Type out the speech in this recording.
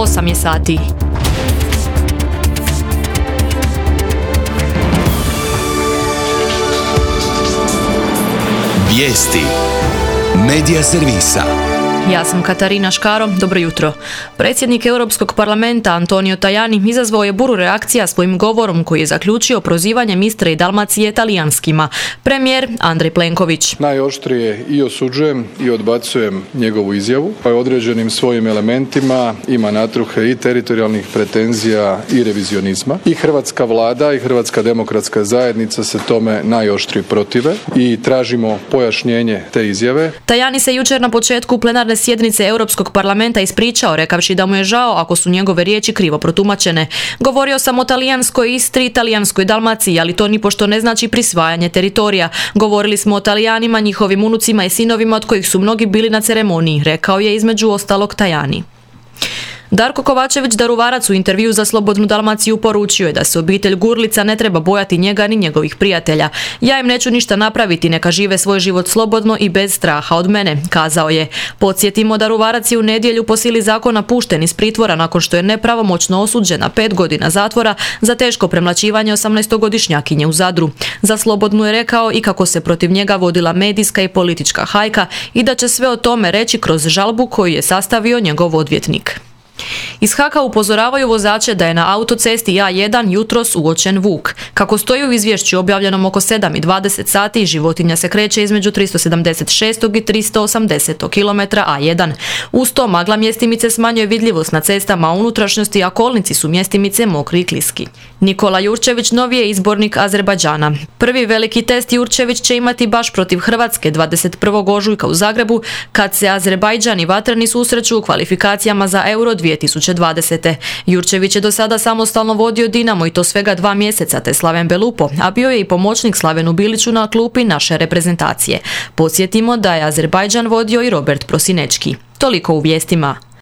8 je sati. Vijesti Medija servisa. Ja sam Katarina Škaro, dobro jutro. Predsjednik Europskog parlamenta Antonio Tajani izazvao je buru reakcija svojim govorom koji je zaključio prozivanjem Istre i Dalmacije talijanskima. Premijer Andrej Plenković. Najoštrije i osuđujem i odbacujem njegovu izjavu, pa je određenim svojim elementima ima natruhe i teritorijalnih pretenzija i revizionizma. I hrvatska vlada i Hrvatska demokratska zajednica se tome najoštrije protive i tražimo pojašnjenje te izjave. Tajani se jučer na početku plenarne sjednice Europskog parlamenta ispričao, rekavši da mu je žao ako su njegove riječi krivo protumačene. Govorio sam o talijanskoj Istri i talijanskoj Dalmaciji, ali to nipošto ne znači prisvajanje teritorija. Govorili smo o Talijanima, njihovim unucima i sinovima od kojih su mnogi bili na ceremoniji, rekao je između ostalog Tajani. Darko Kovačević, daruvarac, u intervju za Slobodnu Dalmaciju poručio je da se obitelj Gurlica ne treba bojati njega ni njegovih prijatelja. Ja im neću ništa napraviti, neka žive svoj život slobodno i bez straha od mene, kazao je. Podsjetimo, daruvarac je u nedjelju po sili zakona pušten iz pritvora nakon što je nepravomoćno osuđen na 5 godina zatvora za teško premlaćivanje 18-godišnjakinje u Zadru. Za Slobodnu je rekao i kako se protiv njega vodila medijska i politička hajka i da će sve o tome reći kroz žalbu koju je sastavio njegov odvjetnik. Iz HAK-a upozoravaju vozače da je na autocesti A1 jutros uočen vuk. Kako stoji u izvješću objavljenom oko 7:20 sati, životinja se kreće između 376. i 380. km A1. Uz to magla mjestimice smanjuje vidljivost na cestama, a unutrašnjosti, a kolnici su mjestimice mokri i kliski. Nikola Jurčević novi je izbornik Azerbajdžana. Prvi veliki test Jurčević će imati baš protiv Hrvatske 21. ožujka u Zagrebu, kad se Azerbajdžan i Vatreni susreću u kvalifikacijama za Euro 2020. Jurčević je do sada samostalno vodio Dinamo i to svega 2 mjeseca, te Slaven Belupo, a bio je i pomoćnik Slavenu Biliću na klupi naše reprezentacije. Podsjetimo da je Azerbajdžan vodio i Robert Prosinečki. Toliko u vijestima.